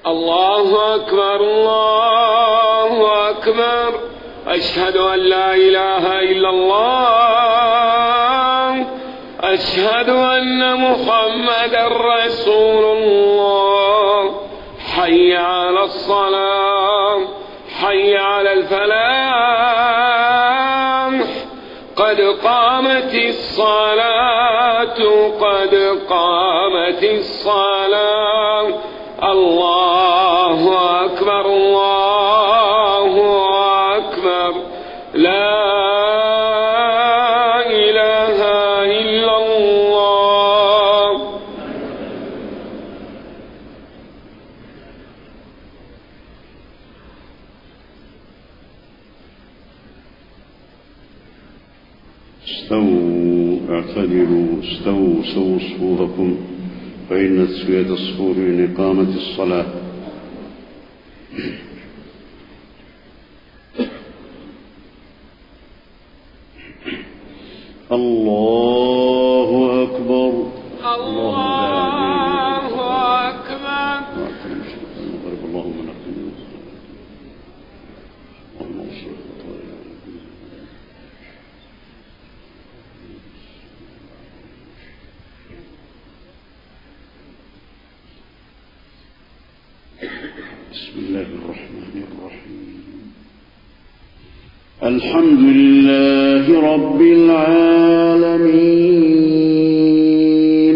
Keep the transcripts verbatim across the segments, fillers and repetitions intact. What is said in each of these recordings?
الله أكبر الله أكبر. أشهد أن لا إله إلا الله. أشهد أن محمدا رسول الله. حي على الصلاة حي على الفلاح. قد قامت الصلاة قد قامت الصلاة. الله أكبر الله أكبر. لا إله إلا الله. استووا اعتدلوا استووا سووا صفوفكم فإن تسوية الصفوف من إقامة الصلاة. الله أكبر. الله أكبر. اللهم بسم الله الرحمن الرحيم. الحمد لله رب العالمين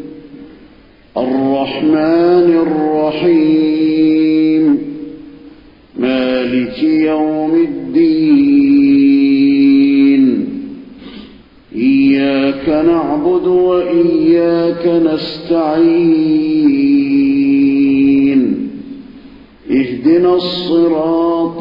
الرحمن الرحيم مالك يوم الدين. إياك نعبد وإياك نستعين. اهدنا الصراط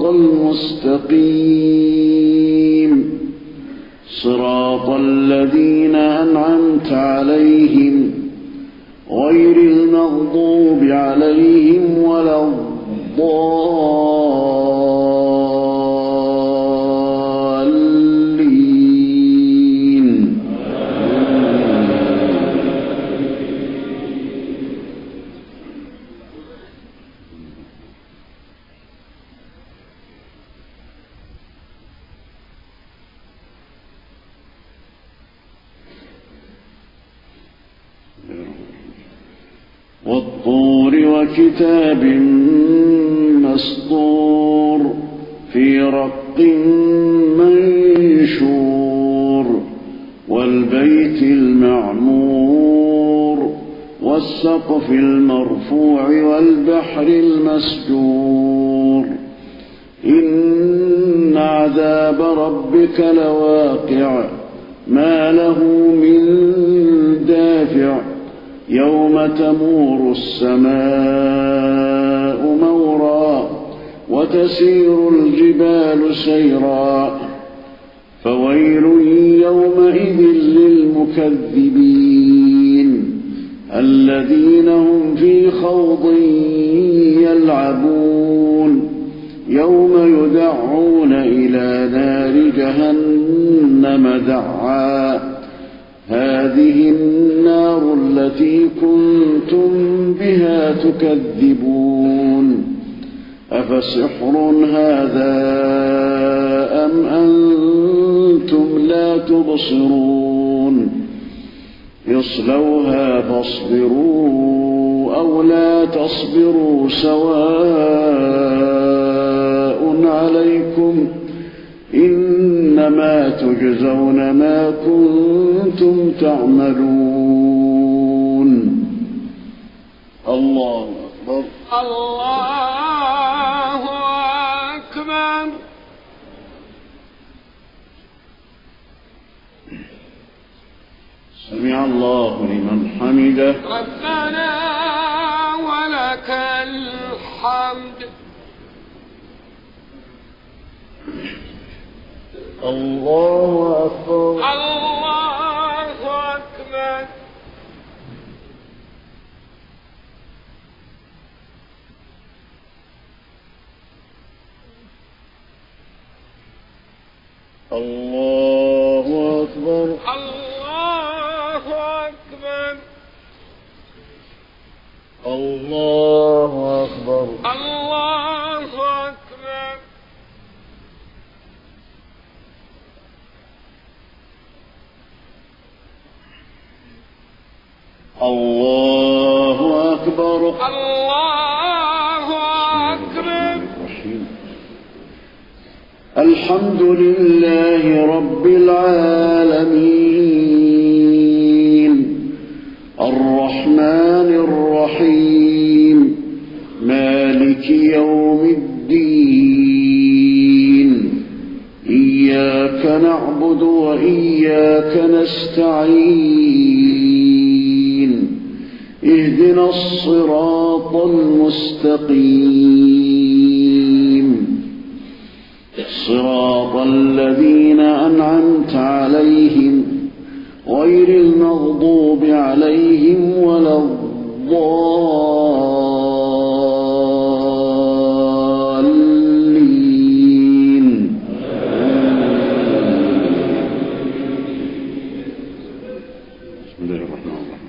المستقيم صراط الذين أنعمت عليهم غير المغضوب عليهم ولا الضالين. والطور وكتاب مسطور في رق منشور والبيت المعمور والسقف المرفوع والبحر المسجور. إن عذاب ربك لواقع ما له من دافع يوم تمور السماء مورا وتسير الجبال سيرا. فويل يومئذ للمكذبين الذين هم في خوض يلعبون. يوم يدعون إلى نار جهنم دعا. هذه النار التي كنتم بها تكذبون. أفسحر هذا أم أنتم لا تبصرون. اصلوها فاصبروا أو لا تصبروا سواء عليكم إنما تجزون ما كنتم تعملون. الله أكبر. الله أكبر. سمع الله لمن حمده. ربنا ولك الحمد. الله أكبر. الله أكبر. الله أكبر. الله أكبر. الله أكبر. أكبر. الله أكبر. الحمد لله رب العالمين الرحمن الرحيم مالك يوم الدين إياك نعبد وإياك نستعين اهدنا الصراط المستقيم صراط الذين أنعمت عليهم غير المغضوب عليهم ولا الضالين. بسم الله الرحمن الرحيم.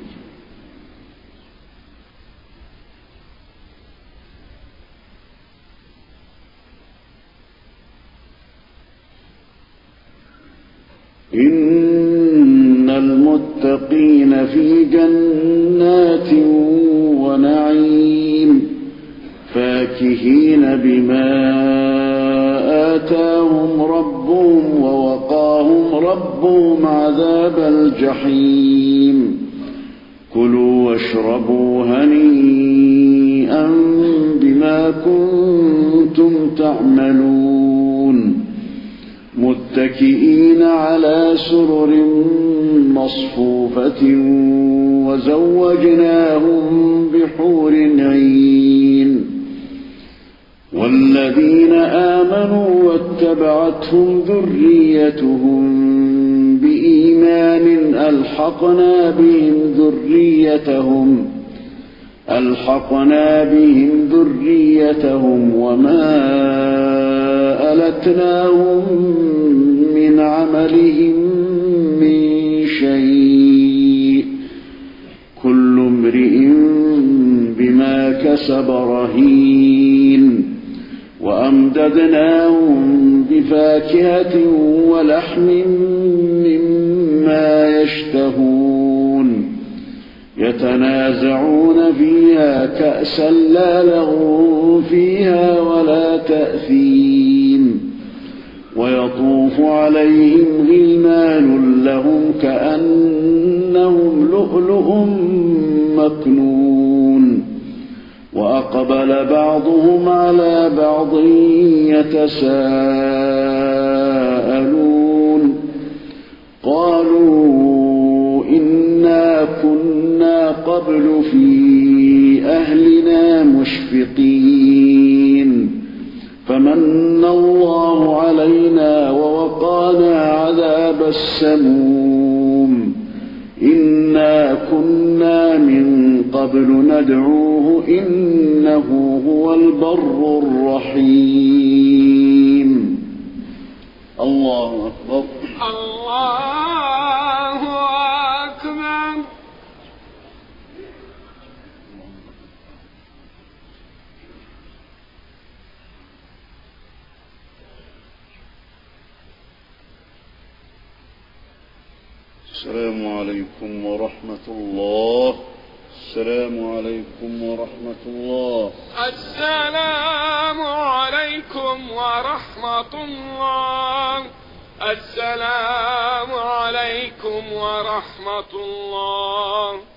إن المتقين في جنات ونعيم فاكهين بما آتاهم ربهم ووقاهم ربهم عذاب الجحيم كلوا واشربوا هنيئا بما كنتم تعملون متكئين على سرر مصفوفة وزوجناهم بحور عين والذين آمنوا واتبعتهم ذريتهم بإيمان ألحقنا بهم ذريتهم ألحقنا بهم ذريتهم وما ألتناهم من عملهم من شيء كل امرئ بما كسب رهين وأمددناهم بفاكهة ولحم مما يشتهون يتنازعون فيها كأسا لا لغو فيها ولا تأثيم ويطوف عليهم غلمان لهم كأنهم لؤلؤ مكنون وأقبل بعضهم على بعض يتساءلون قالوا إنا كنا قبل في أهلنا مشفقين فمن الله علينا ووقانا عذاب السموم إنا كنا من قبل ندعوه إنه هو البر الرحيم. الله أكبر. الله أكبر. السلام عليكم ورحمة الله. السلام عليكم ورحمة الله. السلام عليكم ورحمة الله. السلام عليكم ورحمة الله.